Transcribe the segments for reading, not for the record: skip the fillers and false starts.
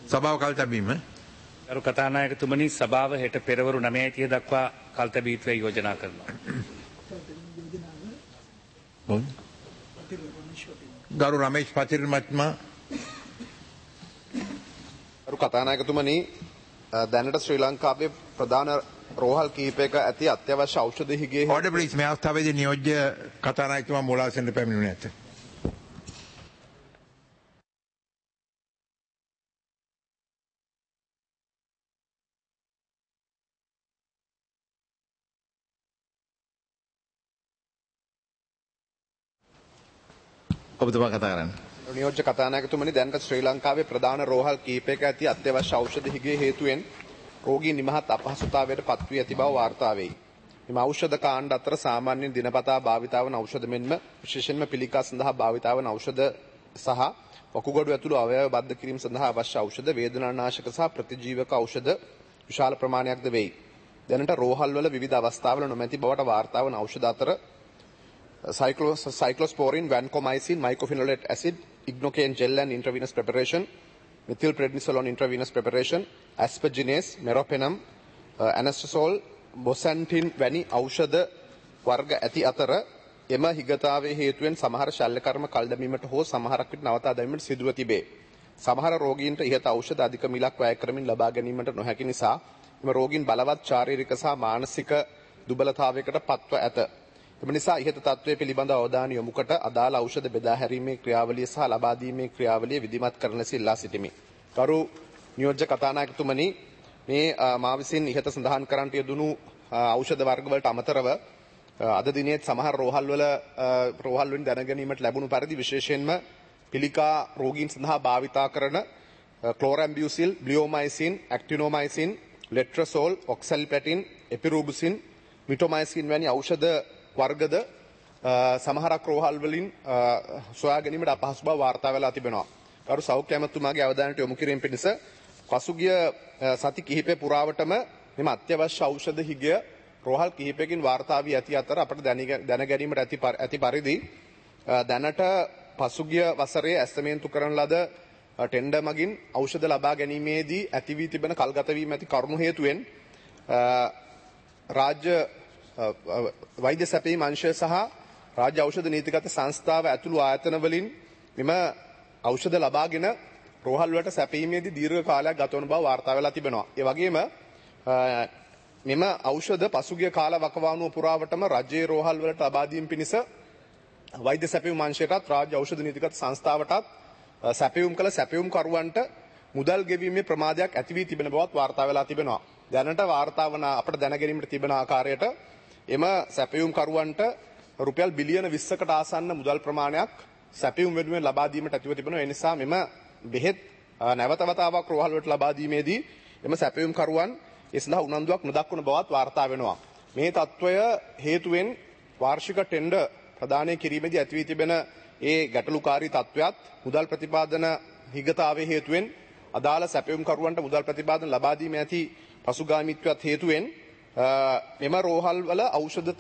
සභාව කල් තැබීම. ගරු කතානායකතුමනි සභාව හෙට පෙරවරු 9:30 දක්වා කල්තැබීත්වය යෝජනා කරනවා. ගරු රමේෂ් පතිරණ මහත්මයා. ගරු කතානායකතුමනි දැනට ශ්‍රී ලංකාවේ ප්‍රධාන රෝහල් කිහිපයක ඇති අත්‍යවශ්‍ය ඖෂධ හිගේ Order please. මේ අවස්ථාවේදී නියෝජ්‍ය කතානායකතුමා මුලාසෙන්ට පැමිණුණේ නැත. ඔබතුමා කතා කරන්න. නියෝජ්‍ය කතානායකතුමනි දැනට ශ්‍රී ලංකාවේ ප්‍රධාන රෝහල් කිහිපයක ඇති අත්‍යවශ්‍ය ඖෂධ හිගේ හේතුවෙන් රෝගීන් නිමහත් අපහසුතාවයට පත්වී ඇති බව වාර්තා වෙයි. මෙම ඖෂධ කාණ්ඩ අතර සාමාන්‍යයෙන් දිනපතා භාවිතා වන ඖෂධ මෙන්ම විශේෂයෙන්ම පිළිකා සඳහා භාවිතා වන ඖෂධ සහ වකුගඩු ඇතුළු අවයව බද්ධ කිරීම සඳහා අවශ්‍ය ඖෂධ වේදනානාශක සහ ප්‍රතිජීවක ඖෂධ විශාල ප්‍රමාණයක්ද වෙයි. දැනට රෝහල් වල විවිධ අවස්ථාවල නොමැති බවට වාර්තා වන ඖෂධ අතර cyclosporin, vancomycin, mycophenolate acid, ignocaine gel and intravenous preparation, methylprednisolone intravenous preparation, aspergillase, meropenem, anastrozole, bosentan වැනි ඖෂධ වර්ග ඇති අතර එම හිගතාවේ හේතුවෙන් සමහර ශල්‍ය කර්ම කල් දැමීමට හෝ සමහරක් විට නවතා දැමීමට සිදුව තිබේ. සමහර රෝගීන්ට ඉහත ඖෂධ අධික මිලක් වැය කරමින් ලබා ගැනීමට නොහැකි නිසා එම රෝගීන් බලවත් ශාරීරික සහ මානසික දුබලතාවයකට පත්ව ඇත. එම නිසා ඉහත තත්ත්වය පිළිබඳ අවධානය යොමු කොට අදාළ ඖෂධ බෙදා හැරීමේ ක්‍රියාවලිය සහ ලබා දීමේ ක්‍රියාවලිය විධිමත් කරන ලෙස ඉල්ලා සිටිමි. ගරු නියෝජ්‍ය කතානායකතුමනි මේ මා විසින් ඉහත සඳහන් කරන්නට යෙදුණු ඖෂධ වර්ග වලට අමතරව අද දිනේ සමහර රෝහල් වලින් දැනගැනීමට ලැබුණු පරිදි විශේෂයෙන්ම පිළිකා රෝගීන් සඳහා භාවිතා කරන ක්ලෝරැම්බියුසිල්, බ්ලියෝමයිසින්, ඇක්ටිනෝමයිසින්, ලෙට්‍රසෝල්, ඔක්සැල්පැටින්, එපිරූබුසින්, මිටොමයිසින් වැනි ඖෂධ වර්ගද සමහරක් රෝහල් වලින් සොයා ගැනීමට අපහසු බව වාර්තා වෙලා තිබෙනවා. ගරු සෞඛ්‍ය ඇමතුමාගේ අවධානයට යොමු කිරීම පිණිස පසුගිය සති කිහිපය පුරාවටම මෙම අත්‍යවශ්‍ය ඖෂධ හිගය රෝහල් කිහිපයකින් වාර්තා වී ඇති අතර අපට දැන ගැනීමට ඇති පරිදි දැනට පසුගිය වසරේ ඇස්තමේන්තු කරන ලද ටෙන්ඩර් මගින් ඖෂධ ලබා ගැනීමේදී ඇති වී තිබෙන කල්ගත වීම ඇති කරුණු හේතුවෙන් රාජ්‍ය වෛද්‍ය සැපයීම් අංශය සහ රාජ්‍ය ඖෂධ නීතිගත සංස්ථාව ඇතුළු ආයතන වලින් මෙම ඖෂධ ලබාගෙන රෝහල් වලට සැපීමේදී දීර්ඝ කාලයක් ගත වන බව වාර්තා වෙලා තිබෙනවා. ඒ වගේම මෙම ඖෂධ පසුගිය කාල වකවානුව පුරාවටම රජයේ රෝහල් වලට ලබා දීම පිණිස වෛද්‍ය සැපයීම් අංශයටත් රාජ්‍ය ඖෂධ නීතිගත සංස්ථාවටත් සැපයීම් කළ සැපයීම් කරුවන්ට මුදල් ගෙවීමේ ප්‍රමාදයක් ඇති වී තිබෙන බවත් වාර්තා වෙලා තිබෙනවා. දැනට වාර්තා වන අපට දැන ගැනීමට තිබෙන ආකාරයට එම සැපයුම් කරුවන්ට රුපියල් බිලියන 20කට ආසන්න මුදල් ප්‍රමාණයක් සැපයුම් වෙනුවෙන් ලබා දීමට ඇතිව තිබෙනවා. ඒ නිසා මෙම බෙහෙත් නැවත වතාවක් රෝහල් වලට ලබා දීමේදී එම සැපයුම් කරුවන් ඒ සඳහා උනන්දුවක් නොදක්වන බවත් වාර්තා වෙනවා. මේ තත්ත්වය හේතුවෙන් වාර්ෂික ටෙන්ඩර් ප්‍රදානය කිරීමේදී ඇති වී තිබෙන ඒ ගැටලුකාරී තත්ත්වයක් මුදල් ප්‍රතිපාදන හිගතාවේ හේතුවෙන් අදාළ සැපයුම් කරුවන්ට මුදල් ප්‍රතිපාදන ලබා දීමේ ඇති පසුගාමීත්වයක් හේතුවෙන් මෙම රෝහල් වල ඖෂධ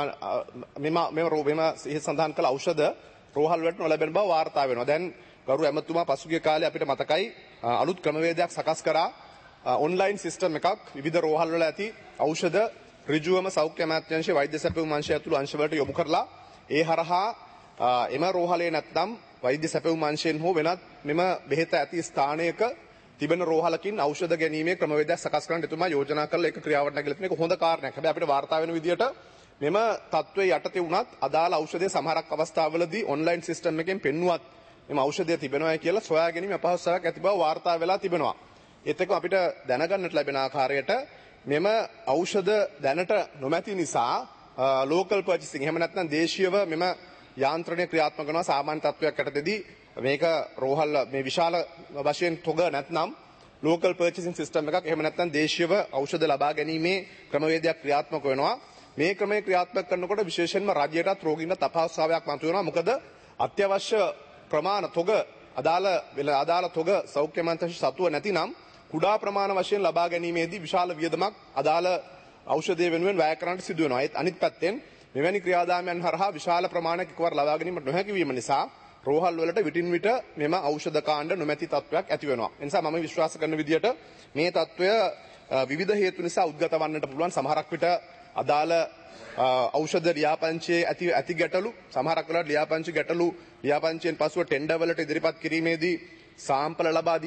මෙම සඳහන් කළ ඖෂධ රෝහල් වලට නොලැබෙන බව වාර්තා වෙනවා. දැන් ගරු ඇමතුමා පසුගිය කාලේ අපිට මතකයි අලුත් ක්‍රමවේදයක් සකස් කරා ඔන්ලයින් සිස්ටම් එකක් විවිධ රෝහල් වල ඇති ඖෂධ ඍජුවම සෞඛ්‍ය අමාත්‍යාංශයේ වෛද්‍ය සැපයුම් අංශය ඇතුළු අංශ වලට යොමු කරලා ඒ හරහා එම රෝහලේ නැත්නම් වෛද්‍ය සැපයුම් අංශයෙන් හෝ වෙනත් මෙම බෙහෙත ඇති ස්ථානයක තිබෙන රෝහලකින් ඖෂධ ගැනීමේ ක්‍රමවේදයක් සකස් කරන්න එතුමා යෝජනා කරලා ඒක ක්‍රියාවට නැගලා තියෙන එක හොඳ කාරණයක්. හැබැයි අපිට වාර්තා වෙන විදිහට මෙම තත්ත්වයේ යටතේ වුණත් අදාළ ඖෂධයේ සමහරක් අවස්ථාවලදී ඔන්ලයින් සිස්ටම් එකෙන් පෙන්නුවත් මෙම ඖෂධය තිබෙනවා කියලා සොයා ගැනීම අපහසුතාවක් ඇති බව වාර්තා වෙලා තිබෙනවා. ඒත් එක්ක අපිට දැනගන්නට ලැබෙන ආකාරයට මෙම ඖෂධ දැනට නොමැති නිසා ලෝකල් පර්චේසින් එහෙම නැත්නම් දේශීයව මෙම යාන්ත්‍රණය ක්‍රියාත්මක කරනවා සාමාන්‍ය තත්ත්වයක් යටතේදී මේක රෝහල් මේ විශාල වශයෙන් තොග නැත්නම් ලෝකල් පර්චේසින් සිස්ටම් එකක් එහෙම නැත්නම් දේශීයව ඖෂධ ලබා ගැනීමේ ක්‍රමවේදයක් ක්‍රියාත්මක වෙනවා. මේ ක්‍රමය ක්‍රියාත්මක කරනකොට විශේෂයෙන්ම රාජ්‍යයටත් රෝගීන්ට අපහසුතාවයක් මතුවෙනවා. මොකද අත්‍යවශ්‍ය ප්‍රමාණ තොග අදාළ තොග සෞඛ්‍ය අමාත්‍යාංශ සතුව නැතිනම් කුඩා ප්‍රමාණ වශයෙන් ලබා ගැනීමේදී විශාල වියදමක් අදාළ ඖෂධය වෙනුවෙන් වැය කරන්නට සිදු වෙනවා. ඒත් අනිත් පැත්තෙන් මෙවැනි ක්‍රියාදාමයන් හරහා විශාල ප්‍රමාණයක් එකවර ලබා ගැනීමට නොහැකි වීම නිසා රෝහල් වලට විටින් විට මෙම ඖෂධ කාණ්ඩ නොමැති තත්වයක් ඇති වෙනවා. ඒ නිසා මම විශ්වාස කරන විදිහට මේ තත්වය විවිධ හේතු නිසා උද්ගත වන්නට පුළුවන්. සමහරක් විට අදාළ ඖෂධ ලියාපදිංචියේ ඇති ගැටලු, සමහරක් වෙලාවට ලියාපදිංචියෙන් පසුව ටෙන්ඩර් වලට ඉදිරිපත් කිරීමේදී සාම්පල ලබා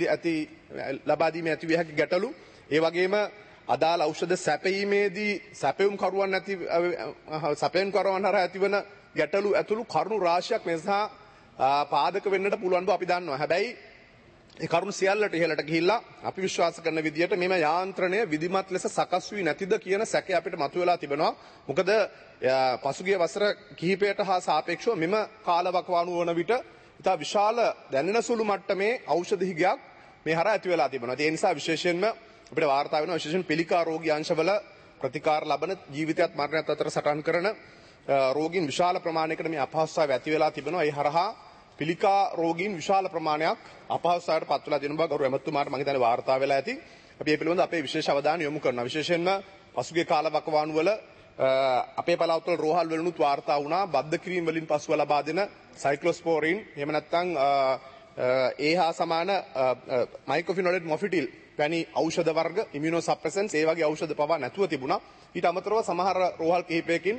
දීම ඇති විය හැකි ගැටලු, ඒ වගේම අදාළ ඖෂධ සැපයීමේදී සැපයුම් කරුවන් හරහා ඇතිවන ගැටලු ඇතුළු කරුණු රාශියක් නිසා පාදක වෙන්නට පුළුවන් බව අපි දන්නවා. හැබැයි ඒ කරුණු සියල්ලට ඉහළට ගිහිල්ලා අපි විශ්වාස කරන විදිහට මෙම යාන්ත්‍රණය විධිමත් ලෙස සකස් වී නැතිද කියන සැකය අපිට මතුවලා තිබෙනවා. මොකද පසුගිය වසර කිහිපයට හා සාපේක්ෂව මෙම කාලවකවානුව වන විට ඉතා විශාල දැනෙන සුළු මට්ටමේ ඖෂධ හිගයක් මේ හරහා ඇති වෙලා තිබෙනවා. ඒ නිසා විශේෂයෙන්ම අපිට වාර්තා වෙනවා විශේෂයෙන් පිළිකා රෝගී අංශවල ප්‍රතිකාර ලබන ජීවිතයත් මරණයත් අතර සටන් කරන රෝගීන් විශාල ප්‍රමාණයකට මේ අපහසුතාවය ඇති වෙලා තිබෙනවා. ඒ හරහා පිළිකා රෝගීන් විශාල ප්‍රමාණයක් අපහසුතාවයට පත් වෙලා තියෙන බව ගෞරව ඇමතුමාට මම හිතන්නේ වාර්තා වෙලා ඇති. අපි මේ පිළිබඳව අපේ විශේෂ අවධානය යොමු කරනවා. විශේෂයෙන්ම පසුගිය කාලවකවානු වල අපේ පළාත්වල රෝහල් වලනුත් වාර්තා වුණා බද්ධ කිරීම වලින් පසුව ලබා දෙන සයික්ලොස්පෝරින් එහෙම නැත්නම් ඒ හා සමාන මයික්‍රොෆිනොලේට් මොෆිටිල් වැනි ඖෂධ වර්ග ඉමුනෝසප්‍රෙසන්ස් ඒ වගේ ඖෂධ පවා නැතුව තිබුණා. ඊට අමතරව සමහර රෝහල් කිහිපයකින්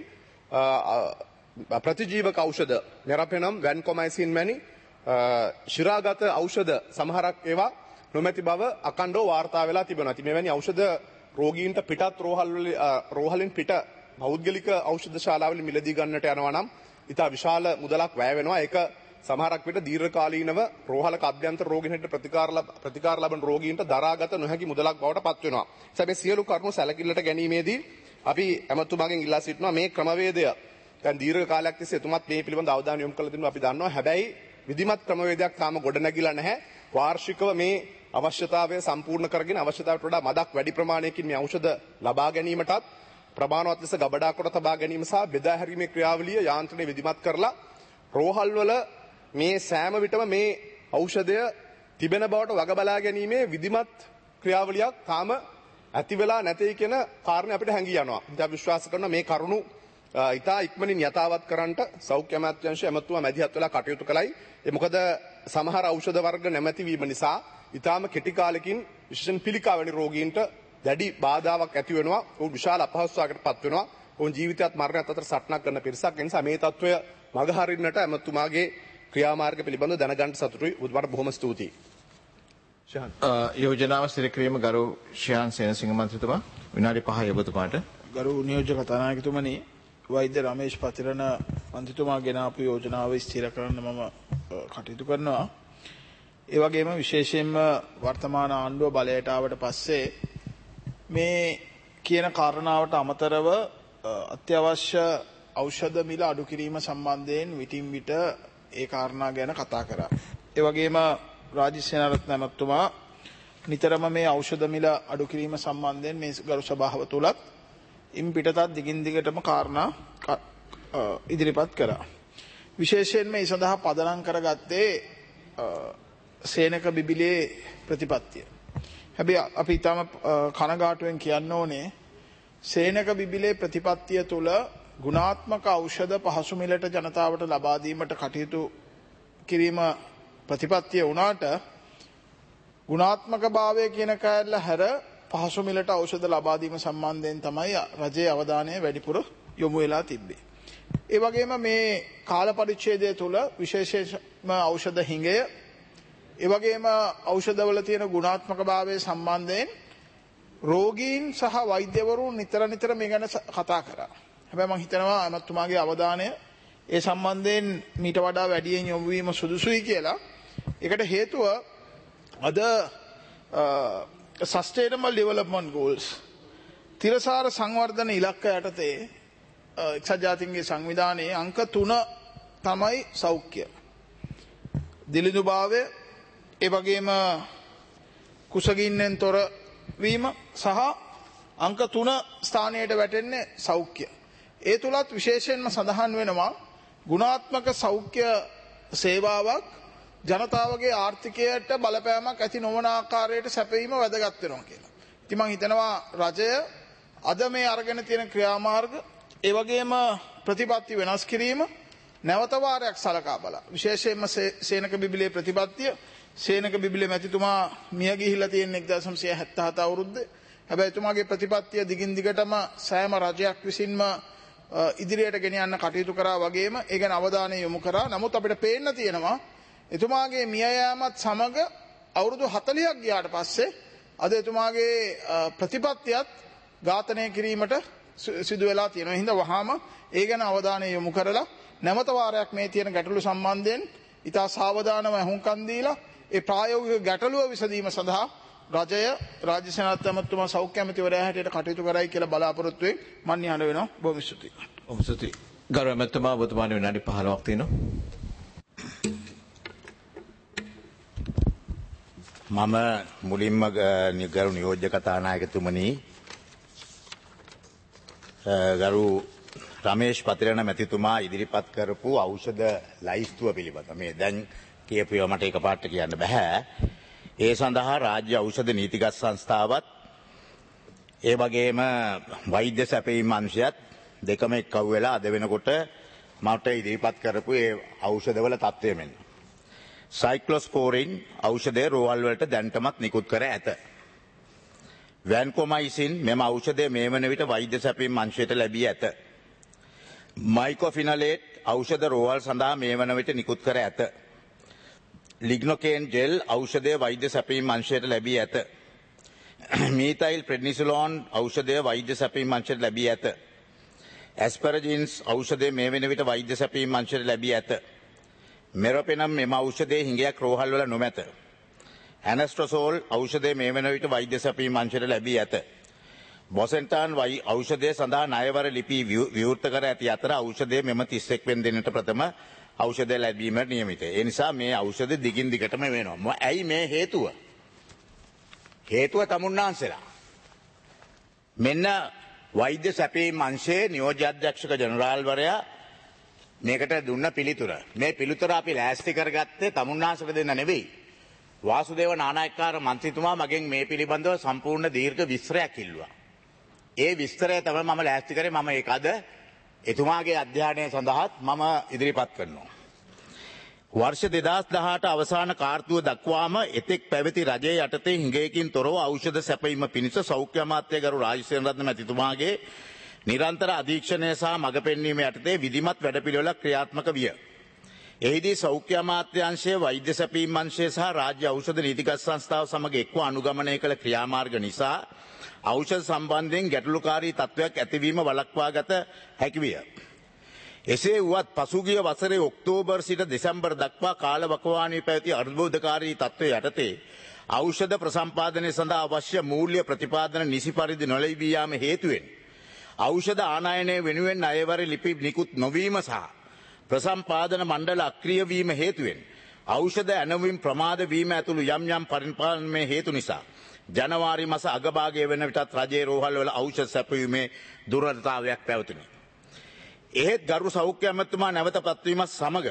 ප්‍රතිජීවක ඖෂධ මෙරපෙනම් වැන්කොමයිසින් වැනි ශිරාගත ඖෂධ සමහරක් ඒවා නොමැති බව අකණ්ඩව වාර්තා වෙලා තිබෙනවා. ඉතින් මෙවැනි ඖෂධ රෝගීන්ට පිටත් රෝහලින් පිට පෞද්ගලික ඖෂධ ශාලාවලින් මිලදී ගන්නට යනවා නම් ඉතා විශාල මුදලක් වැය වෙනවා. ඒක සමහරක් විට දීර්ඝකාලීනව රෝහලක අභ්‍යන්තර රෝගීන්ට ප්‍රතිකාර ලබන රෝගීන්ට දරාගත නොහැකි මුදලක් බවට පත් වෙනවා. සැබෑ සියලු කරුණු සැලකිල්ලට ගැනීමේදී අපි ඇමතුමාගෙන් ඉල්ලා සිටිනවා මේ ක්‍රමවේදය දැන් දීර්ඝ කාලයක් තිස්සේ එතුමත් මේ පිළිබඳ අවධානය යොමු කළ දෙනවා අපි දන්නවා. හැබැයි විධිමත් ක්‍රමවේදයක් තාම ගොඩ නැගිලා නැහැ. වාර්ෂිකව මේ අවශ්‍යතාවය සම්පූර්ණ කරගෙන අවශ්‍යතාවයට වඩා මදක් වැඩි ප්‍රමාණයකින් මේ ඖෂධ ලබා ගැනීමටත් ප්‍රමාණවත් ලෙස ගබඩා කොට තබා ගැනීම සහ බෙදා හැරීමේ ක්‍රියාවලිය යාන්ත්‍රණය විධිමත් කරලා රෝහල් වල මේ සෑම විටම මේ ඖෂධය තිබෙන බවට වග බලා ගැනීමේ විධිමත් ක්‍රියාවලියක් තාම ඇති වෙලා නැtei කියන කාරණේ අපිට හැඟී යනවා. ඉතින් විශ්වාස කරනවා මේ කරුණු ඉතා ඉක්මනින් යථාවත් කරන්නට සෞඛ්‍ය අමාත්‍යාංශය ඇමතුමා මැදිහත් වෙලා කටයුතු කළයි. ඒ මොකද සමහර ඖෂධ වර්ග නැමැති වීම නිසා ඉතාම කෙටි කාලෙකින් විශේෂයෙන් පිළිකා වැනි රෝගීන්ට දැඩි බාධාවක් ඇති වෙනවා. ඔවුන් විශාල අපහසුතාවයකට පත් වෙනවා. ඔවුන් ජීවිතයත් මරණයත් අතර සටනක් කරන පිරිසක්. ඒ නිසා මේ තත්වය මගහරින්නට ඇමතුමාගේ ක්‍රියාමාර්ග පිළිබඳව දැනගන්න සතුටුයි. ඔබට බොහොම ස්තුතියි. යෝජනාව සිර කිරීම ගරු ශ්‍යාන් සේනසිංහ මන්ත්‍රීතුමා විනාඩි 5යි ඔබතුමාට. ගරු නියෝජ්‍ය කතානායකතුමනි වෛද්‍ය රමේෂ් පතිරණ මන්ත්‍රීතුමා ගෙන ආපු යෝජනාව ස්ථිර කරන්න මම කටයුතු කරනවා. ඒ වගේම විශේෂයෙන්ම වර්තමාන ආණ්ඩුව බලයට ආවට පස්සේ මේ කියන කාරණාවට අමතරව අත්‍යවශ්‍ය ඖෂධ මිල අඩු කිරීම සම්බන්ධයෙන් විටින් විට ඒ කාරණා ගැන කතා කරා. ඒ වගේම රාජ්‍ය සේනාරත්න ඇමතුමා නිතරම මේ ඖෂධ මිල අඩු කිරීම සම්බන්ධයෙන් මේ ගරු සභාව තුලත් ඉන් පිටතත් දිගින් දිගටම කාරණා ඉදිරිපත් කරා. විශේෂයෙන්ම මේ සඳහා පදනම් කරගත්තේ සේනක බිබිලේ ප්‍රතිපත්තිය. හැබැයි අපි ඊටම කනගාටුවෙන් කියන්න ඕනේ සේනක බිබිලේ ප්‍රතිපත්තිය තුල ගුණාත්මක ඖෂධ පහසු මිලට ජනතාවට ලබා දීමට කටයුතු කිරීම ප්‍රතිපත්තිය වුණාට ගුණාත්මක භාවය කියන කෑල්ල හැර පහසු මිලට ඖෂධ ලබා දීම සම්බන්ධයෙන් තමයි රජයේ අවධානය වැඩිපුර යොමු වෙලා තිබ්බේ. ඒ වගේම මේ කාල පරිච්ඡේදය තුල විශේෂයෙන්ම ඖෂධ හිඟය ඒ වගේම ඖෂධවල තියෙන ගුණාත්මක භාවය සම්බන්ධයෙන් රෝගීන් සහ වෛද්‍යවරුන් නිතර මේ ගැන කතා කරා. හැබැයි මම හිතනවා අමතුමාගේ අවධානය ඒ සම්බන්ධයෙන් මීට වඩා වැඩියෙන් යොමු වීම සුදුසුයි කියලා. ඒකට හේතුව අද sustainable development goals තිරසාර සංවර්ධන ඉලක්ක යටතේ එක්සත් ජාතීන්ගේ සංවිධානයේ අංක 3 තමයි සෞඛ්‍ය. දිලිඳුභාවය ඒ වගේම කුසගින්නෙන් තොර වීම සහ අංක 3 ස්ථානයට වැටෙන්නේ සෞඛ්‍ය. ඒ තුලත් විශේෂයෙන්ම සඳහන් වෙනවා ගුණාත්මක සෞඛ්‍ය සේවාවක් ජනතාවගේ ආර්ථිකයට බලපෑමක් ඇති නොවන ආකාරයට සැපයීම වැදගත් වෙනවා කියලා. ඉතින් මම හිතනවා රජය අද මේ අරගෙන තියෙන ක්‍රියාමාර්ග ඒ වගේම ප්‍රතිපත්ති වෙනස් කිරීම නැවත වාරයක් සලකා බලා විශේෂයෙන්ම සේනක බිබිලේ ප්‍රතිපත්තිය සේනක බිබිලේ මැතිතුමා මිය ගිහිල්ලා තියෙන 1977 අවුරුද්දේ. හැබැයි එතුමාගේ ප්‍රතිපත්තිය දිගින් දිගටම සෑම රජයක් විසින්ම ඉදිරියට ගෙන යන්න කටයුතු කරා වගේම ඒ ගැන අවධානය යොමු කරා. නමුත් අපිට පේන්න තියෙනවා එතුමාගේ මිය යාමත් සමග අවුරුදු 40ක් ගියාට පස්සේ අද එතුමාගේ ප්‍රතිපත්තියත් ඝාතනය කිරීමට සිදු වෙලා තියෙනවා. හින්දා වහාම ඒ ගැන අවධානය යොමු කරලා නැවත වාරයක් මේ තියෙන ගැටලු සම්බන්ධයෙන් ඉතා සාවධානව අහුම්කන් දීලා ඒ ප්‍රායෝගික ගැටලුව විසඳීම සඳහා රජය රාජ්‍ය සේනාධිපති ඇමතුමා සෞඛ්‍ය ඇමතිවරයා හැටියට කටයුතු කරයි කියලා බලාපොරොත්තු වෙමින් මන් නිහඬ වෙනවා. බොහොම ස්තුතියි. බොහොම ස්තුතියි. ගරු ඇමතුමා ඔබතුමාට විනාඩි 15ක් තියෙනවා. මම මුලින්ම ගරු නියෝජ්‍ය කතානායකතුමනි ගරු රමේෂ් පතිරණ මැතිතුමා ඉදිරිපත් කරපු ඖෂධ ලයිස්තුව පිළිබඳ මේ දැන් කියපුව මට එකපාරට කියන්න බෑ. ඒ සඳහා රාජ්‍ය ඖෂධ නීතිගත සංස්ථාවත් ඒ වගේම වෛද්‍ය සැපයීම් අංශයත් දෙකම එක්කව වෙලා අද වෙනකොට මට ඉදිරිපත් කරපු ඒ ඖෂධවල තත්ත්වය මෙන්න. සයික්ලොස්පෝරින් ඖෂධය රෝහල් වලට දැන්ටමත් නිකුත් කර ඇත. වැන්කොමයිසින් මෙම ඖෂධය මේ වන විට වෛද්‍ය සැපයීම් අංශයට ලැබී ඇත. මයිකොෆිනලේට් ඖෂධ රෝහල් සඳහා මේ වන විට නිකුත් කර ඇත. ලිග්නොකේන් ජෙල් ඖෂධය වෛද්‍ය සැපයීම් අංශයට ලැබී ඇත. මීතයිල් ප්‍රෙඩ්නිසොලෝන් ඖෂධය වෛද්‍ය සැපයීම් අංශයට ලැබී ඇත. ඇස්පරජින්ස් ඖෂධය මේ වන විට වෛද්‍ය සැපයීම් අංශයට ලැබී ඇත. මෙරොපෙනම් මෙම ඖෂධයේ හිඟයක් රෝහල් වල නොමැත. ඇනස්ට්‍රසෝල් ඖෂධය මේ වන විට වෛද්‍ය සැපයීම් අංශයට ලැබී ඇත. බොසෙන්ටාන් ඖෂධය සඳහා ණයවර ලිපි විවෘත කර ඇති අතර ඖෂධය මෙම 31 වෙනිදාට ප්‍රථම ඖෂධය ලැබීමට නියමිතයි. ඒ නිසා මේ ඖෂධ දිගින් දිගටම වෙනවා. ඇයි මේ හේතුව? හේතුව තමුන්නාන්සලා. මෙන්න වෛද්‍ය සැපයීම් අංශයේ නියෝජ්‍ය අධ්‍යක්ෂක ජනරාල්වරයා මේකට දුන්න පිළිතුර. මේ පිළිතුර අපි ලෑස්ති කරගත්තේ තමුන්නාන්සට දෙන්න නෙවෙයි. වාසුදේව නානායක්කාර මන්ත්‍රීතුමා මගෙන් මේ පිළිබඳව සම්පූර්ණ දීර්ඝ විස්තරයක් ඉල්ලුවා. ඒ විස්තරය තමයි මම ලෑස්ති කරේ. මම ඒක අද එතුමාගේ අධ්‍යයනය සඳහාත් මම ඉදිරිපත් කරනවා. වර්ෂ 2018 අවසාන කාර්තුව දක්වාම එතෙක් පැවති රජයේ යටතේ හිඟයකින් තොරව ඖෂධ සැපයීම පිණිස සෞඛ්‍ය අමාත්‍ය ගරු රාජසේනරත්න මැතිතුමාගේ නිරන්තර අධීක්ෂණය සහ මඟ පෙන්වීම යටතේ විධිමත් වැඩපිළිවෙලක් ක්‍රියාත්මක විය. එහිදී සෞඛ්‍ය අමාත්‍යාංශය වෛද්‍ය සැපයීම් අංශය සහ රාජ්‍ය ඖෂධ නීතිගත සංස්ථාව සමග එක්ව අනුගමනය කළ ක්‍රියාමාර්ග නිසා ඖෂධ සම්බන්ධයෙන් ගැටලුකාරී තත්ත්වයක් ඇතිවීම වළක්වාගත හැකි විය. එසේ වුවත් පසුගිය වසරේ ඔක්තෝබර් සිට දෙසැම්බර් දක්වා කාලවකවානුවේ පැවති අර්බුදකාරී තත්ත්වය යටතේ ඖෂධ ප්‍රසම්පාදනය සඳහා අවශ්‍ය මූල්‍ය ප්‍රතිපාදන නිසි පරිදි නොලැබී යාම හේතුවෙන් ඖෂධ ආනයනය වෙනුවෙන් අයවර ලිපි නිකුත් නොවීම සහ ප්‍රසම්පාදන මණ්ඩල අක්‍රිය වීම හේතුවෙන් ඖෂධ ඇනවීම ප්‍රමාද වීම ඇතුළු යම් යම් පරිපාලනමය හේතු නිසා ජනවාරි මාස අගභාගයේ වෙන විටත් රජයේ රෝහල් වල ඖෂධ සැපයීමේ දුර්වලතාවයක් පැවතුණි. එහෙත් ගරු සෞඛ්‍ය ඇමතුමා නැවත පත්වීමත් සමග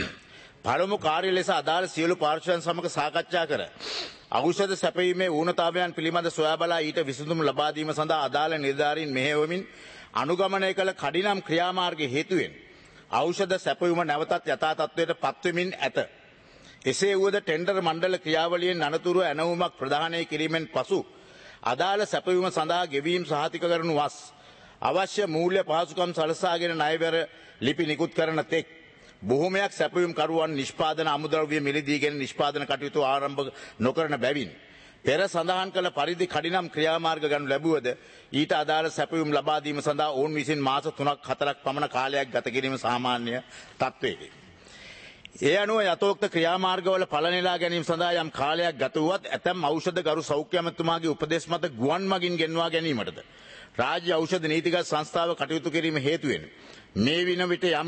පළමු කාර්ය ලෙස අදාළ සියලු පාර්ශ්වයන් සමග සාකච්ඡා කර ඖෂධ සැපයීමේ ඌනතාවයන් පිළිබඳ සොයා බලා ඊට විසඳුම් ලබා දීම සඳහා අදාළ නිලධාරීන් මෙහෙයවමින් අනුගමනය කළ කඩිනම් ක්‍රියාමාර්ග හේතුවෙන් ඖෂධ සැපයීම නැවතත් යථා තත්ත්වයට පත්වෙමින් ඇත. එසේ වුවද ටෙන්ඩර් මණ්ඩල ක්‍රියාවලියෙන් අනතුරු ඇනවුමක් ප්‍රදානය කිරීමෙන් පසු අදාළ සැපයීම සඳහා ගෙවීම් සහතික කරනු වස් අවශ්‍ය මූල්‍ය පහසුකම් සලසාගෙන ණයවර ලිපි නිකුත් කරන තෙක් බොහෝමයක් සැපයීම් කරුවන් නිෂ්පාදන අමුද්‍රව්‍ය මිලදීගෙන නිෂ්පාදන කටයුතු ආරම්භ නොකරන බැවින් පෙර සඳහන් කළ පරිදි කඩිනම් ක්‍රියාමාර්ග ගනු ලැබුවද ඊට අදාළ සැපයීම් ලබා දීම සඳහා ඔවුන් විසින් මාස 3-4ක් පමණ කාලයක් ගත කිරීම සාමාන්‍ය තත්ත්වයකි. ඒ අනුව යථෝක්ත ක්‍රියාමාර්ගවල ඵල නෙලා ගැනීම සඳහා යම් කාලයක් ගත වුවත් ඇතැම් ඖෂධ ගරු සෞඛ්‍ය ඇමතුමාගේ උපදෙස් මත ගුවන් මගින් ගෙන්වා ගැනීමටද රාජ්‍ය ඖෂධ නීතිගත සංස්ථාව කටයුතු කිරීම හේතුවෙන් මේ වින විට යම්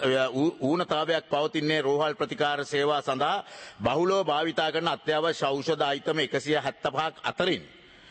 ඌනතාවයක් පවතින්නේ රෝහල් ප්‍රතිකාර සේවා සඳහා බහුලව භාවිතා කරන අත්‍යවශ්‍ය ඖෂධ ආයිතම 175ක් අතරින්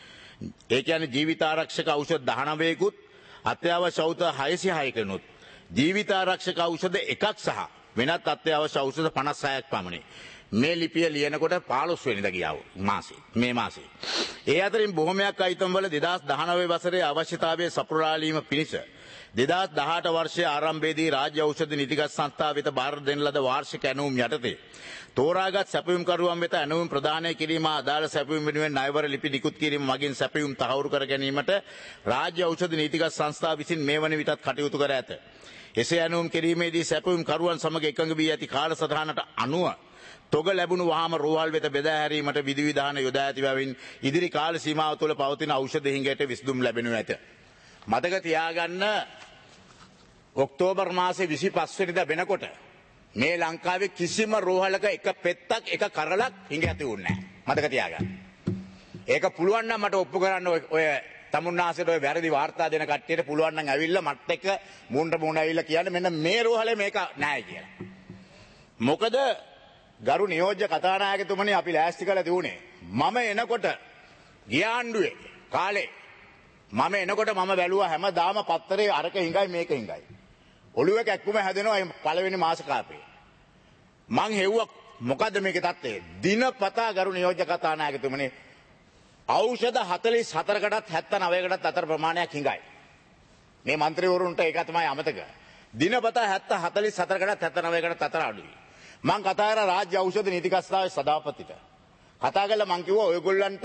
ඒ කියන්නේ ජීවිතාරක්ෂක ඖෂධ 19කුත් අත්‍යවශ්‍ය ඖෂධ 606කනුත් ජීවිතාරක්ෂක ඖෂධ එකක් සහ වෙනත් අත්‍යවශ්‍ය ඖෂධ 56ක් පමණි. මේ ලිපිය ලියනකොට 15 වෙනිදා ගියා මේ මාසේ. ඒ අතරින් බොහොමයක් අයිතම් වල 2019 වසරේ අවශ්‍යතාවයේ සපුරාලීම පිණිස 2018 වර්ෂයේ ආරම්භයේදී රාජ්‍ය ඖෂධ නීතිගත සංස්ථාව වෙත බාර දෙන ලද වාර්ෂික ඇණවුම් යටතේ තෝරාගත් සැපයුම්කරුවන් වෙත ඇණවුම් ප්‍රදානය කිරීම අදාළ සැපයුම් වෙනුවෙන් ණයවර ලිපි නිකුත් කිරීම මගින් සැපයුම් තහවුරු කර ගැනීමට රාජ්‍ය ඖෂධ නීතිගත සංස්ථාව විසින් මේ වන විටත් කටයුතු කර ඇත. එසේ ඇණවුම් කිරීමේදී සැපයුම්කරුවන් සමග එකඟ වී ඇති කාලසටහනට අනුව තොග ලැබුණු වහාම රෝහල් වෙත බෙදා හැරීමට විධිවිධාන යොදා ඇති බැවින් ඉදිරි කාල සීමාව තුළ පවතින ඖෂධ හිඟයට විසඳුම් ලැබෙනු ඇත. මතක තියාගන්න ඔක්තෝබර් මාසේ 25 වෙනිදා වෙනකොට මේ ලංකාවේ කිසිම රෝහලක එක පෙත්තක් එක කරලක් හිඟ ඇති වුණේ නැහැ. මතක තියාගන්න. ඒක පුළුවන් නම් මට ඔප්පු කරන්න ඔය තමුන්නාසෙට ඔය වැරදි වාර්තා දෙන කට්ටියට පුළුවන් නම් ඇවිල්ලා මත් එක්ක මූණට මූණ ඇවිල්ලා කියන්න මෙන්න මේ රෝහලේ මේක නැහැ කියලා. මොකද ගරු නියෝජ්‍ය කතානායකතුමනි අපි ලෑස්ති කරලා තිබුණේ මම එනකොට ගියාණ්ඩුවේ කාලේ මම එනකොට මම බැලුවා හැමදාම පත්තරේ අරක හිඟයි මේක හිඟයි. ඔළුවේ කැක්කුම හැදෙනවා පළවෙනි මාස කාපේ. මං හෙව්වා මොකද්ද මේකේ තත්ත්වය? දිනපතා ගරු නියෝජ්‍ය කතානායකතුමනි ඖෂධ 44කටත් 79කටත් අතර ප්‍රමාණයක් හිඟයි. මේ മന്ത്രിවරුන්ට ඒක තමයි අමතක. දිනපතා 44කටත් 79කටත් අතර අඩුයි. මං කතා කරා රාජ්‍ය ඖෂධ නීතිගතස්ථාවේ සභාපතිට. කතා කරලා මං කිව්වා ඔයගොල්ලන්ට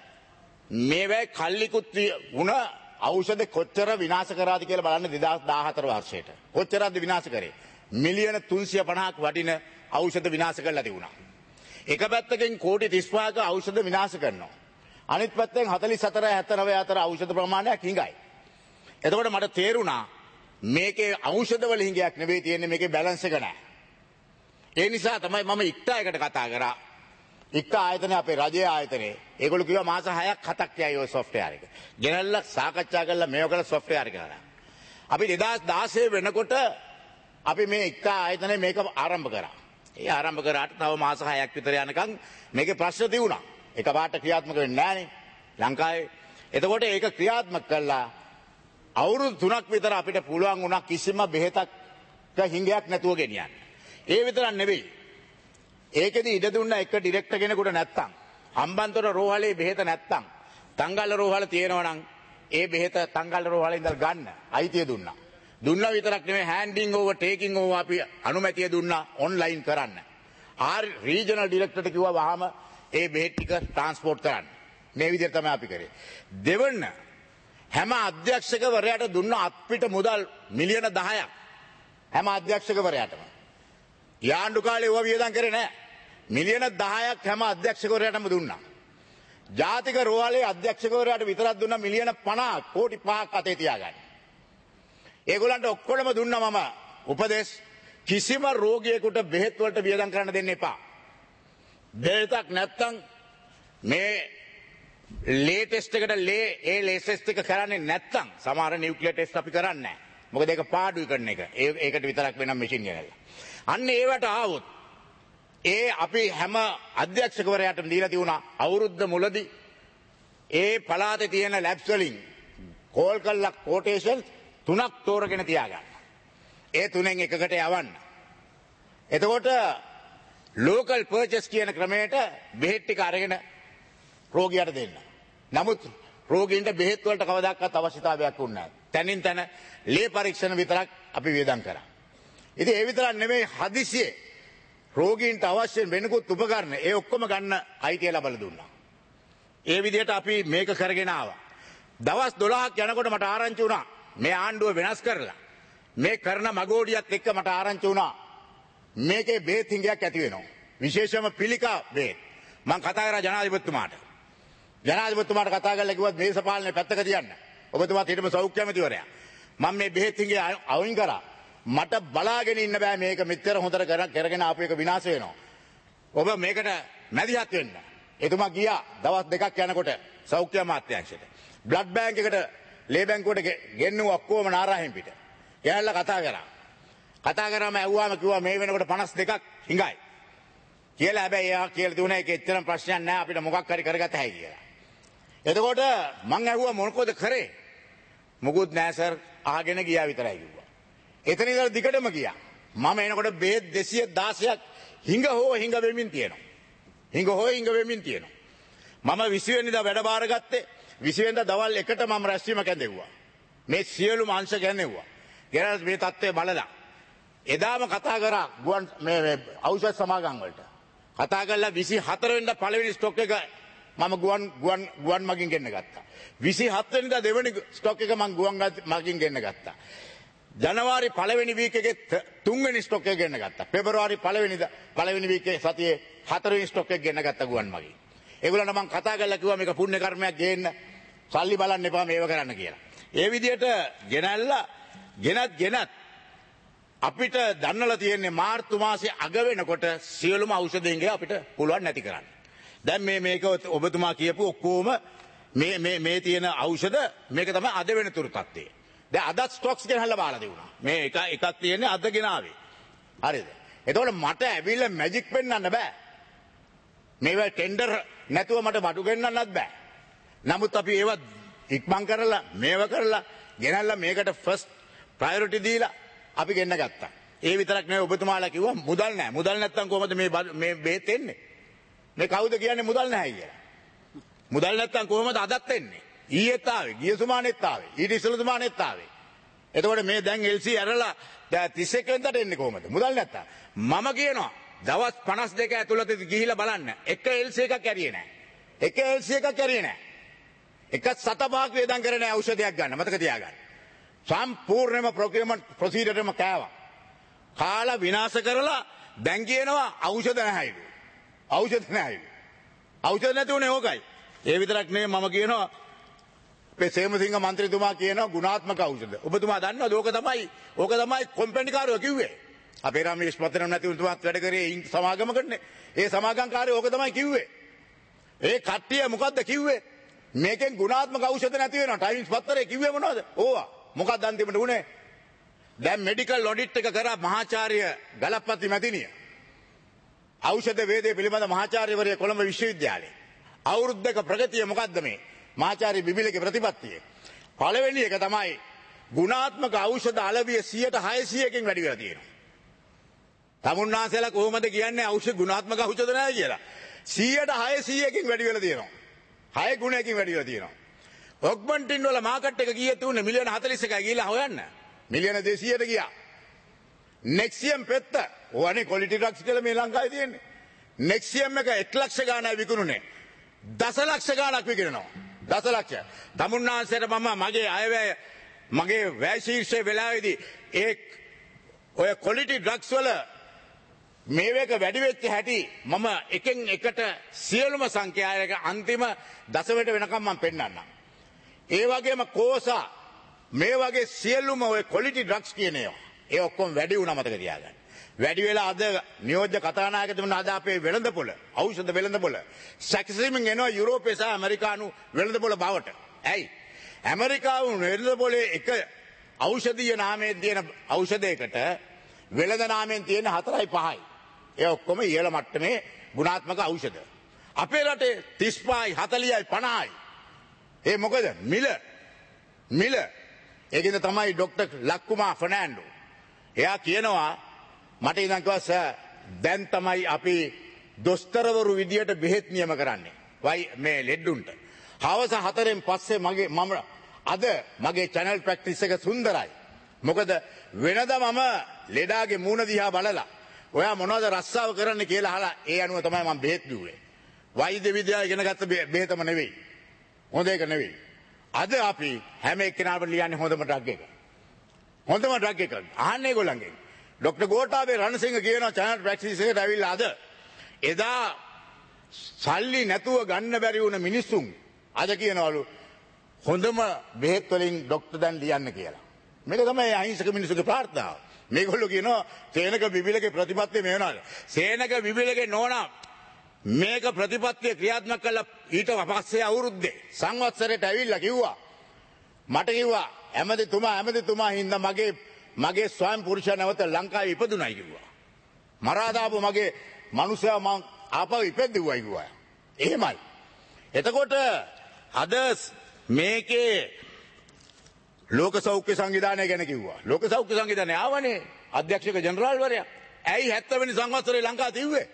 මේවැයි කල්ලිකුත් වුණ ඖෂධ කොච්චර විනාශ කරාද කියලා බලන්න 2014 වර්ෂයට. කොච්චරද විනාශ කරේ? මිලියන 350ක් වටින ඖෂධ විනාශ කරලා තිබුණා. එක පැත්තකින් කෝටි 35ක ඖෂධ විනාශ කරනවා. අනිත් පැත්තෙන් 44 79 අතර ඖෂධ ප්‍රමාණයක් හිඟයි. එතකොට මට තේරුණා මේකේ ඖෂධ වල හිඟයක් නෙවෙයි තියෙන්නේ මේකේ බැලන්ස් එක නැහැ. ඒ නිසා තමයි මම ඉක්ටා එකට කතා කරා. ඉක්ටා ආයතනය අපේ රජයේ ආයතනයේ. ඒගොල්ලෝ කිව්වා මාස 6ක් 7ක් යයි ඔය සොෆ්ට්වෙයාර් එක. ගෙනල්ලා සාකච්ඡා කරලා මේව කරලා සොෆ්ට්වෙයාර් එක කරා. අපි 2016 වෙනකොට අපි මේ ඉක්ටා ආයතනයේ මේක ආරම්භ කරා. ඒ ආරම්භ කරාට තව මාස 6ක් විතර යනකම් මේකේ ප්‍රශ්න තිබුණා. එකපාරට ක්‍රියාත්මක වෙන්නේ නැහනේ ලංකාවේ. එතකොට ඒක ක්‍රියාත්මක කළා අවුරුදු 3ක් විතර අපිට පුළුවන් වුණා කිසිම බෙහෙතක් හිඟයක් නැතුව ගෙනියන්න. ඒ විතරක් නෙවෙයි. ඒකෙදි ඉඩ දුන්න එක ඩිරෙක්ටර් කෙනෙකුට නැත්තම් හම්බන්තොට රෝහලේ බෙහෙත නැත්තම් තංගල්ල රෝහල තියෙනවා නම් ඒ බෙහෙත තංගල්ල රෝහලේ ඉඳලා ගන්න අයිතිය දුන්නා. දුන්නා විතරක් නෙවෙයි හෑන්ඩින් ඕවර් ටේකින් ඕවර් අපි අනුමැතිය දුන්නා ඔන්ලයින් කරන්න. ආර් රීජනල් ඩිරෙක්ටර්ට කිව්වා වහම ඒ බෙහෙත් ටික ට්‍රාන්ස්පෝර්ට් කරන්න. මේ විදිහට තමයි අපි කරේ. දෙවන්න හැම අධ්‍යක්ෂකවරයාට දුන්න අත්පිට මුදල් මිලියන 10ක්. හැම අධ්‍යක්ෂකවරයාටම. යාන්ඩු කාලේ ඒවා වියදම් කරේ නැහැ. මිලියන 10ක් හැම අධ්‍යක්ෂකවරයාටම දුන්නා. ජාතික රෝහලේ අධ්‍යක්ෂකවරයාට විතරක් දුන්නා මිලියන 50ක් කෝටි 5ක් අතේ තියාගන්න. ඒගොල්ලන්ට ඔක්කොම දුන්නා මම උපදේශ කිසිම රෝගියෙකුට බෙහෙත් වලට වියදම් කරන්න දෙන්න එපා. බෙහෙතක් නැත්තම් මේ ලේ ටෙස්ට් එකට ලේ ටෙස්ට් එක කරන්නේ නැත්තම් සමහර නියුක්ලියර් ටෙස්ට් අපි කරන්නේ නැහැ. මොකද ඒක පාඩුයි කරන එක. ඒකට විතරක් වෙනම මැෂින් ගෙනල්ලා. අන්න ඒවට ආවොත් අපි හැම අධ්‍යක්ෂකවරයාටම දීලා තියුණා අවුරුද්ද මුලදී ඒ පළාතේ තියෙන ලැබ්ස් වලින් කෝල් කළා කොටේෂන් 3ක් තෝරගෙන තියාගන්න. ඒ 3න් එකකට යවන්න. එතකොට ලෝකල් පර්චේස් කියන ක්‍රමයට බෙහෙත් ටික අරගෙන රෝගියාට දෙන්න. නමුත් රෝගීන්ට බෙහෙත් වලට කවදාකවත් අවශ්‍යතාවයක් වුණේ නැහැ. තනින් තන ලේ පරීක්ෂණ විතරක් අපි වියදම් කරා. ඉතින් ඒ විතරක් නෙමෙයි හදිසියේ රෝගීන්ට අවශ්‍ය වෙනකුත් උපකරණ ඒ ඔක්කොම ගන්න අයිතිය ලැබලා දුන්නා. ඒ විදිහට අපි මේක කරගෙන ආවා. දවස් 12ක් යනකොට මට ආරංචි වුණා මේ ආණ්ඩුව වෙනස් කරලා මේ කරන මගෝඩියත් එක්ක මට ආරංචි වුණා මේකේ බෙහෙත් හිඟයක් ඇති වෙනවා. විශේෂයෙන්ම පිළිකා බෙහෙත්. මම කතා කරා ජනාධිපතිතුමාට. ජනාධිපතිතුමාට කතා කරලා කිව්වා දේශපාලනේ පැත්තක තියන්න. ඔබතුමාත් හිටපු සෞඛ්‍ය ඇමතිවරයා. මම මේ බෙහෙත් හිඟේ අයින් කරා. මට බලාගෙන ඉන්න බෑ මේක මෙච්චර හොඳට කරගෙන ආපු එක විනාශ වෙනවා. ඔබ මේකට මැදිහත් වෙන්න. එතුමා ගියා දවස් දෙකක් යනකොට සෞඛ්‍ය අමාත්‍යාංශයට. බ්ලඩ් බැංක් එකට ලේ බැංකුවට ගෙන්නුවා ඔක්කොම නාරාහෙන් පිට. ගෙනල්ලා කතා කරා. කතා කරාම ඇහුවාම කිව්වා මේ වෙනකොට 52ක් හිඟයි. කියලා හැබැයි එයා කියලා දුන්නා ඒක එච්චරම ප්‍රශ්නයක් නෑ අපිට මොකක් හරි කරගත හැකියි කියලා. එතකොට මං ඇහුවා මොකද කරේ? මොකුත් නෑ සර් අහගෙන ගියා විතරයි කිව්වා. එතන ඉඳලා දිගටම ගියා. මම එනකොට බෙහෙත් 216ක් හිඟ වෙමින් තියෙනවා. හිඟ වෙමින් තියෙනවා. මම 20 වෙනිදා වැඩ බාරගත්තේ 20 වෙනිදා දවල් 1ට මම රැස්වීම කැඳෙව්වා. මේ සියලුම අංශ කැඳෙව්වා. ගෙනල්ලා මේ තත්ත්වය බලලා එදාම කතා කරා ගුවන් මේ ඖෂධ සමාගම් වලට. කතා කරලා 24 වෙනිදා පළවෙනි ස්ටොක් එක මම ගුවන් මගින් ගෙන්න ගත්තා. 27 වෙනිදා දෙවෙනි ස්ටොක් එක මම ගුවන් මගින් ගෙන්න ගත්තා. ජනවාරි පළවෙනි වීක් එකේ තුන්වෙනි ස්ටොක් එක ගෙන්න ගත්තා. පෙබරවාරි පළවෙනි වීක් එකේ සතියේ හතරවෙනි ස්ටොක් එක ගෙන්න ගත්තා ගුවන් මගින්. ඒගොල්ලන්ට මම කතා කරලා කිව්වා මේක පුණ්‍ය කර්මයක් ගේන්න. සල්ලි බලන්න එපා මේව කරන්න කියලා. ඒ විදිහට ගෙනල්ලා ගෙනත් අපිට දන්නලා තියෙන්නේ මාර්තු මාසයේ අග වෙනකොට සියලුම ඖෂධයන්ගේ අපිට පුළුවන් නැති කරන්න. දැන් මේක ඔබතුමා කියපු ඔක්කොම මේ තියෙන ඖෂධ මේක තමයි අද වෙනතුරු තත්ත්වය. දැන් අදත් ස්ටොක්ස් ගෙනහල්ලා බාලා දෙවුණා. මේ එකක් තියෙන්නේ අද ගෙනාවේ. හරිද? එතකොට මට ඇවිල්ලා මැජික් පෙන්වන්න බෑ. මේවා ටෙන්ඩර් නැතුව මට බඩු ගෙන්නන්නත් බෑ. නමුත් අපි ඒවා ඉක්මන් කරලා මේව කරලා ගෙනල්ලා මේකට ෆස්ට් ප්‍රයොරිටි දීලා අපි ගෙන්න ගත්තා. ඒ විතරක් නෙවෙයි ඔබතුමාලා කිව්වා මුදල් නැහැ. මුදල් නැත්තම් කොහොමද මේ බේත් එන්නේ? මේ කවුද කියන්නේ මුදල් නැහැ කියලා? මුදල් නැත්තම් කොහොමද අදත් එන්නේ? ඊයේත් ආවේ, ගිය සුමානෙත් ආවේ, ඊට ඉස්සෙල්ලා සුමානෙත් ආවේ. එතකොට මේ දැන් LC ඇරලා 31 වෙනිදාට එන්නේ කොහොමද? මුදල් නැත්තම්. මම කියනවා දවස් 52 ඇතුළතදී ගිහිලා බලන්න. එක LC එකක් ඇරියේ නැහැ. එක LC එකක් ඇරියේ නැහැ. එක සතපහක් වේදම් කරේ නැහැ ඖෂධයක් ගන්න. මතක තියාගන්න. සම්පූර්ණයෙන්ම ප්‍රොකියුමන්ට් ප්‍රොසීජර් එකම කෑවා. කාලා විනාශ කරලා දැන් කියනවා ඖෂධ නැහැලු. ඖෂධ නැහැලු. ඖෂධ නැති උනේ ඕකයි. ඒ විතරක් නෙවෙයි මම කියනවා අපේ සේමසිංහ මන්ත්‍රීතුමා කියනවා ගුණාත්මක ඖෂධ. ඔබතුමා දන්නවද ඕක තමයි කොම්පැනි කාරයෝ කිව්වේ. අපේ රාමේශ් පතරම් නැති උතුමාත් වැඩ කරේ සමාගමකටනේ. ඒ සමාගම් කාරයෝ ඕක තමයි කිව්වේ. ඒ කට්ටිය මොකද්ද කිව්වේ? මේකෙන් ගුණාත්මක ඖෂධ නැති වෙනවා. ටයිම්ස් පත්තරේ කිව්වේ මොනවද? ඕවා. මොකක්ද අන්තිමට උනේ? දැන් මෙඩිකල් ඔඩිට් එක කරා මහාචාර්ය ගලප්පති මැතිණිය. ඖෂධ වේදේ පිළිබඳ මහාචාර්යවරිය කොළඹ විශ්වවිද්‍යාලයේ. අවුරුද්දක ප්‍රගතිය මොකද්ද මේ? මහාචාර්ය බිබිලගේ ප්‍රතිපත්තිය. පළවෙනි එක තමයි ගුණාත්මක ඖෂධ අලවිය 100%කින් වැඩි වෙලා තියෙනවා. තමුන්නාසලා කොහොමද කියන්නේ ඖෂධ ගුණාත්මක ඖෂධ නැහැ කියලා? 100%කින් වැඩි වෙලා තියෙනවා. 6 ගුණයකින් වැඩි වෙලා තියෙනවා. ඔග්මන්ටින් වල මාකට් එක කීයද උන්නේ? මිලියන 41යි ගිහලා හොයන්න. මිලියන 200ට ගියා. නෙක්සියම් පෙත්ත ඕවනේ ක්වොලිටි ඩ්‍රග්ස් කියලා මේ ලංකාවේ තියෙන්නේ. නෙක්සියම් එක 1 ලක්ෂ ගාණක් විකුණුනේ. දසලක්ෂ ගාණක් විකිරෙනවා. දසලක්ෂ. තමුන්නාන්සේට මම මගේ අයවැය මගේ වැය ශීර්ෂයේ වෙලාවේදී ඔය ක්වොලිටි ඩ්‍රග්ස් වල මේවක වැඩි වෙච්ච හැටි මම එකෙන් එකට සියලුම සංඛ්‍යායක අන්තිම දශමයට වෙනකම් මම පෙන්නන්නම්. ඒ වගේම කෝසා මේ වගේ සියලුම ඔය ක්වොලිටි ඩ්‍රග්ස් කියන ඒවා ඒ ඔක්කොම වැඩි වුණා මතක තියාගන්න. වැඩි වෙලා අද නියෝජ්‍ය කතානායකතුමා අද අපේ වෙළඳපොළ ඖෂධ වෙළඳපොළ සැකසීමෙන් එනවා යුරෝපයේ සහ ඇමරිකානු වෙළඳපොළ බවට. ඇයි? ඇමරිකානු වෙළඳපොළේ එක ඖෂධීය නාමයෙන් තියෙන ඖෂධයකට වෙළඳ නාමයෙන් තියෙන 4යි 5යි. ඒ ඔක්කොම ඉහළ මට්ටමේ ගුණාත්මක ඖෂධ. අපේ රටේ 35යි 40යි 50යි. ඒ මොකද? මිල. ඒකෙන්ද තමයි ડોક્ટર ලක්කුමා ෆර්නෑන්ඩෝ. එයා කියනවා මට ඉඳන් කිව්වා සර් දැන් තමයි අපි දොස්තරවරු විදියට බෙහෙත් නියම කරන්නේ. මේ ලෙඩුන්ට. හවස 4න් පස්සේ මම අද මගේ channel practice එක සුන්දරයි. මොකද වෙනදා මම ලෙඩාගේ මූණ දිහා බලලා ඔයා මොනවද රස්සාව කරන්න කියලා අහලා ඒ අනුව තමයි මම බෙහෙත් දුවේ. වෛද්‍ය විද්‍යාව ඉගෙන ගත්ත බෙහෙතම නෙවෙයි. හොඳ එක නෙවෙයි. අද අපි හැම එක්කෙනාටම ලියන්නේ හොඳම ඩ්‍රග් එක. හොඳම ඩ්‍රග් එක. අහන්නේ ඒගොල්ලන්ගෙන්. ડોક્ટર ගෝඨාභය රණසිංහ කියනවා channel practice එකට ඇවිල්ලා අද එදා සල්ලි නැතුව ගන්න බැරි වුණ මිනිස්සුන් අද කියනවලු හොඳම බෙහෙත් වලින් ડોක්ටර් දැන් ලියන්න කියලා. මේක තමයි අහිංසක මිනිස්සුගේ ප්‍රාර්ථනාව. මේගොල්ලෝ කියනවා සේනක බිබිලගේ ප්‍රතිපත්තිය මේ වෙනවාද? සේනක බිබිලගේ නෝනා මේක ප්‍රතිපත්තිය ක්‍රියාත්මක කළා ඊට පස්සේ අවුරුද්දේ සංවත්සරයට ඇවිල්ලා කිව්වා මට කිව්වා ඇමතිතුමා හින්දා මගේ ස්වයං පුරුෂයා නැවත ලංකාවේ ඉපදුණයි කිව්වා. මරා දාපු මගේ මිනිසයා මං ආපහු ඉපදෙව්වයි කිව්වා. එහෙමයි. එතකොට අද මේකේ ලෝක සෞඛ්‍ය සංවිධානය ගැන කිව්වා. ලෝක සෞඛ්‍ය සංවිධානය ආවනේ අධ්‍යක්ෂක ජනරාල්වරයා. ඇයි 70 වෙනි සංවත්සරේ ලංකාව තිව්වේ?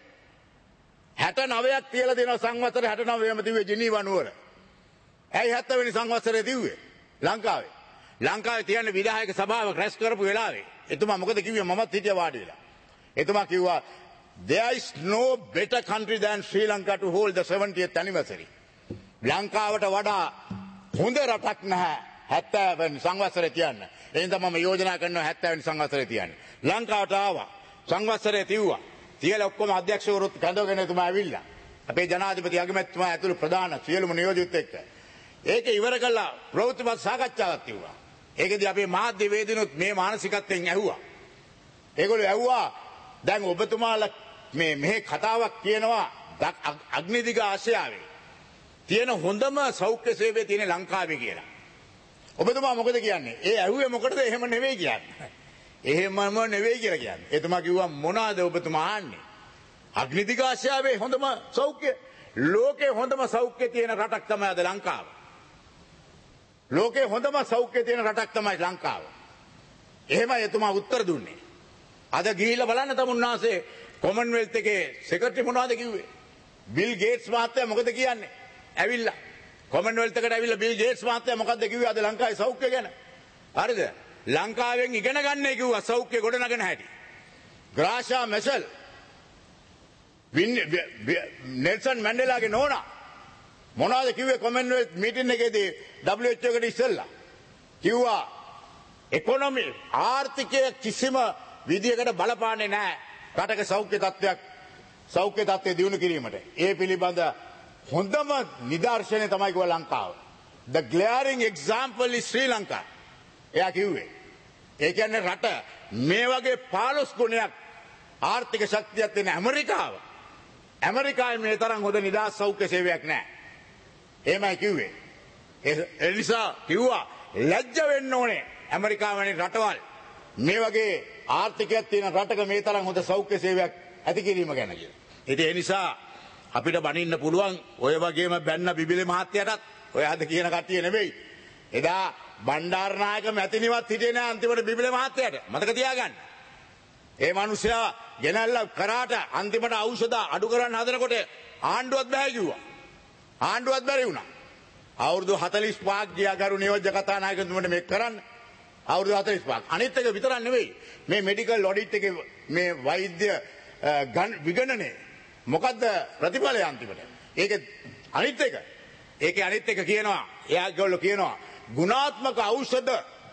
69ක් තියලා දෙනවා සංවත්සරේ 69ම තිව්වේ ජිනීවා නුවර. ඇයි 70 වෙනි සංවත්සරේ තිව්වේ ලංකාවේ? ලංකාවේ තියෙන විධායක සභාව රැස් කරපු වෙලාවේ එතුමා මොකද කිව්වේ? මමත් හිටියා වාඩි වෙලා. එතුමා කිව්වා there is no better country than Sri Lanka to hold the 70th anniversary. ලංකාවට වඩා හොඳ රටක් නැහැ 70 වෙනි සංවත්සරේ තියන්න. එහෙනම් මම යෝජනා කරනවා 70 වෙනි සංවත්සරේ තියන්න. ලංකාවට ආවා. සංවත්සරේ තියුවා. තියලා ඔක්කොම අධ්‍යක්ෂවරුත් කැඳවගෙන එතුමා ඇවිල්ලා. අපේ ජනාධිපති අගමැතිතුමා ඇතුළු ප්‍රධාන සියලුම නියෝජිත එක්ක. ඒක ඉවර කළා ප්‍රවෘත්තිපත් සාකච්ඡාවක් තියුවා. ඒකදී අපේ මාධ්‍ය වේදිනුත් මේ මානසිකත්වයෙන් ඇහුවා. ඒගොල්ලෝ ඇහුවා දැන් ඔබතුමාලා මේ කතාවක් කියනවා අග්නිදිග ආසියාවේ තියෙන හොඳම සෞඛ්‍ය සේවය තියෙන ලංකාවේ කියලා. ඔබතුමා මොකද කියන්නේ? ඒ ඇහුවේ මොකටද? එහෙම නෙවෙයි කියන්නේ. එහෙමම නෙවෙයි කියලා කියන්නේ. එතුමා කිව්වා මොනවාද ඔබතුමා ආන්නේ? අග්නිදිග ආසියාවේ හොඳම සෞඛ්‍ය ලෝකේ හොඳම සෞඛ්‍ය තියෙන රටක් තමයි අද ලංකාව. ලෝකේ හොඳම සෞඛ්‍ය තියෙන රටක් තමයි ලංකාව. එහෙමයි එතුමා උත්තර දුන්නේ. අද ගිහිල්ලා බලන්න තමුන්නාසේ කොමන්වෙල්ත් එකේ සෙක්‍රටරි මොනවද කිව්වේ? බිල් ගේට්ස් මහත්තයා මොකද කියන්නේ? ඇවිල්ලා කොමන්වෙල්ත් එකට ඇවිල්ලා බිල් ගේට්ස් මහත්තයා මොකද්ද කිව්වේ අද ලංකාවේ සෞඛ්‍ය ගැන? හරිද? ලංකාවෙන් ඉගෙන ගන්නයි කිව්වා සෞඛ්‍ය ගොඩනගන හැටි. ග්‍රාෂා මෙසල් නෙල්සන් මැන්ඩෙලාගේ නෝනා මොනවද කිව්වේ කොමන්වෙල්ත් මීටින් එකේදී WHO එකට ඉස්සෙල්ලා? කිව්වා ඉකොනොමි ආර්ථිකය කිසිම විදියකට බලපාන්නේ නැහැ රටක සෞඛ්‍ය තත්ත්වය දියුණු කිරීමට. ඒ පිළිබඳ හොඳම නිදර්ශනය තමයි කිව්වා ලංකාව. The glaring example is Sri Lanka. එයා කිව්වේ. ඒ කියන්නේ රට මේ වගේ 15 ගුණයක් ආර්ථික ශක්තියක් තියෙන ඇමරිකාව. ඇමරිකාවේ මේ තරම් හොඳ නිදහස් සෞඛ්‍ය සේවයක් නැහැ. එහෙමයි කිව්වේ. ඒ නිසා කිව්වා ලැජ්ජ වෙන්න ඕනේ ඇමරිකාව වැනි රටවල් මේ වගේ ආර්ථිකයක් තියෙන රටක මේ තරම් හොඳ සෞඛ්‍ය සේවයක් ඇති කිරීම ගැන කියලා. ඉතින් ඒ නිසා අපිට බනින්න පුළුවන් ඔය වගේම බැන්න බිබිලි මහත්තයාටත් ඔය අද කියන කට්ටිය නෙවෙයි. එදා බණ්ඩාරනායක මැතිනිවත් හිටියේ නෑ අන්තිමට බිබිලි මහත්තයාට. මතක තියාගන්න. ඒ මිනිස්සයා ගෙනල්ලා කරාට අන්තිමට ඖෂධ අඩු කරන්න හදනකොට ආණ්ඩුවත් බෑ කිව්වා. ආණ්ඩුවත් බැරි වුණා. අවුරුදු 45ක් ගියා ගරු නියෝජ්‍ය කතානායකතුමට මේක කරන්න. අවුරුදු 45ක්. අනිත් එක විතරක් නෙවෙයි. මේ මෙඩිකල් ඔඩිට් එකේ මේ වෛද්‍ය විගණනේ මොකද්ද ප්‍රතිඵලය අන්තිමට? ඒකේ අනිත් එක කියනවා එයාගොල්ලෝ කියනවා ගුණාත්මක ඖෂධ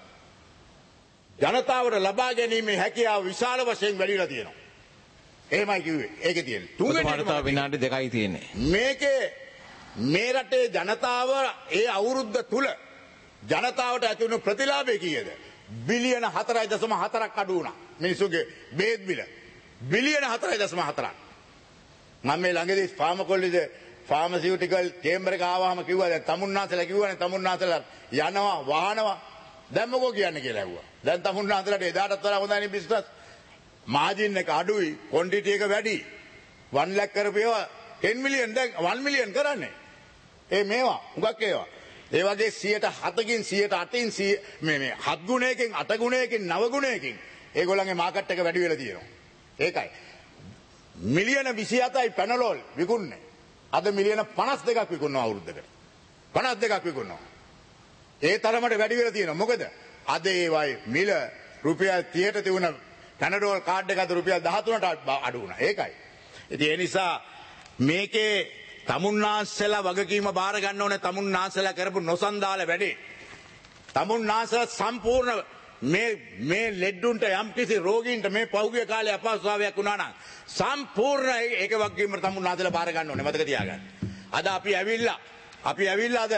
ජනතාවට ලබා ගැනීමේ හැකියාව විශාල වශයෙන් වැඩිලා තියෙනවා. එහෙමයි කිව්වේ. ඒකේ තියෙන්නේ. තුන්වෙනි විනාඩි 2යි තියෙන්නේ. මේකේ මේ රටේ ජනතාව ඒ අවුරුද්ද තුල ජනතාවට ඇති වුණු ප්‍රතිලාභය කීයද? බිලියන 4.4ක් අඩු වුණා. මිනිසුගේ බේත් බිල. බිලියන 4.4ක්. මම මේ ළඟදී ෆාමසිටිකල් චේම්බර් එක ආවම කිව්වා දැන් තමුන්නාසලා කිව්වනේ තමුන්නාසලා යනවා වහනවා දැන් මොකෝ කියන්නේ කියලා ඇහුවා. දැන් තමුන්නාසලාට එදාටත් වඩා හොඳයි බිස්නස්. මාජින් එක අඩුයි, ක්වොන්ටිටි එක වැඩි. 1 lakh කරපේවා 10 million දැන් 1 million කරන්නේ. මේවා උගක් ඒවා. ඒ වගේ 107කින් 108කින් මේ 7 ගුණයකින් 8 ගුණයකින් 9 ගුණයකින් ඒගොල්ලන්ගේ මාකට් එක වැඩි වෙලා තියෙනවා. ඒකයි. මිලියන 27යි පැනලෝල් විකුණන්නේ. අද මිලියන 52ක් විකුණනවා අවුරුද්දකට. 52ක් විකුණනවා. ඒ තරමට වැඩි වෙලා තියෙනවා. මොකද අද ඒවයි මිල රුපියල් 30ට තිබුණ පැනඩෝල් කාඩ් එක අද රුපියල් 13ට අඩු වුණා. ඒකයි. ඉතින් ඒ නිසා මේකේ තමුන්නාන්සලා වගකීම බාර ගන්න ඕනේ. තමුන්නාන්සලා කරපු නොසන්දාල වැඩේ. තමුන්නාන්සලා සම්පූර්ණ මේ ලෙඩ්ඩුන්ට යම් කිසි රෝගීන්ට මේ පෞද්ගලික කාලේ අපහසුතාවයක් වුණා නම් සම්පූර්ණ ඒක වගකීම තමුන්නාන්සලා බාර ගන්න ඕනේ. මතක තියාගන්න. අද අපි ඇවිල්ලා අද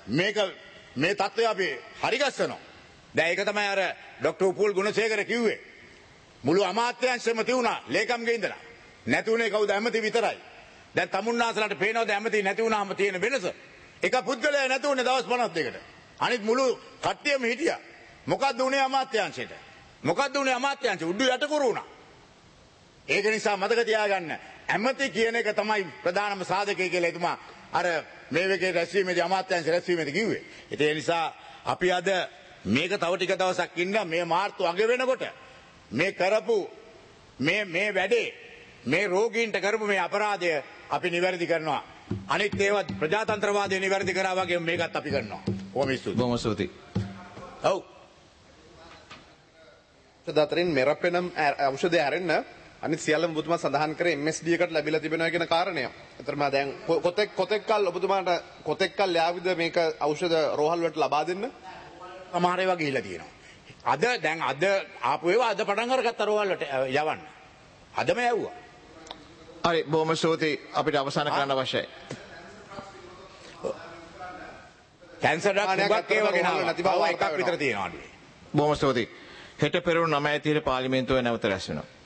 මේ තත්ත්වය අපි හරිගස්සනවා. දැන් ඒක තමයි අර ડોક્ટર උපුල් ගුණසේකර කිව්වේ. මුළු අමාත්‍යාංශෙම තියුණා ලේකම්ගේ ඉඳලා. නැතුනේ කවුද? ඇමති විතරයි. දැන් තමුන්නාන්සලාට පේනවද ඇමති නැති වුණාම තියෙන වෙනස? එක පුද්ගලයා නැතුනේ දවස් 52කට. අනිත් මුළු කට්ටියම හිටියා. මොකද්ද උනේ අමාත්‍යාංශයට? මොකද්ද උනේ අමාත්‍යාංශ? උඩු යටකුරු වුණා. ඒක නිසා මතක තියාගන්න ඇමති කියන එක තමයි ප්‍රධානම සාධකය කියලා එතුමා අර මේ වගේ රැස්වීමේදී අමාත්‍යාංශ රැස්වීමේදී කිව්වේ. ඒ නිසා අපි අද මේක තව ටික දවසක් ඉන්න මේ මාර්තු අග වෙනකොට මේ කරපු මේ වැඩේ මේ රෝගීන්ට කරපු මේ අපරාධය අපි නිවැරදි කරනවා. අනිත් ඒවා ප්‍රජාතන්ත්‍රවාදය නිවැරදි කරා වගේ මේකත් අපි කරනවා. බොහොම ස්තුතියි. ඔව්. අතරින් මෙරපෙනම් ඖෂධය ඇරෙන්න අනිත් සියල්ලම ඔබතුමා සඳහන් කරේ MSD එකට ලැබිලා තිබෙනවා කියන කාරණය. ඒතරම දැන් කොතෙක් කල් ඔබතුමාට කොතෙක් කල් යාවිද මේක ඖෂධ රෝහල් වලට ලබා දෙන්න? සමහර ඒවා ගිහිලා තියෙනවා. අද ආපු ඒවා අද පටන් අරගත්ත රෝහල් වලට යවන්න. අදම යවුවා. හරි බොහොම ස්තුතියි අපිට අවසන් කරන්න අවශ්‍යයි. කැන්සර් ඩොක්ටර් ඒවා ගෙනාවා. නැති බව එකක් විතර තියෙනවා. බොහොම ස්තුතියි. හෙට පෙරවරු 9:30 පාර්ලිමේන්තුවේ නැවත රැස් වෙනවා.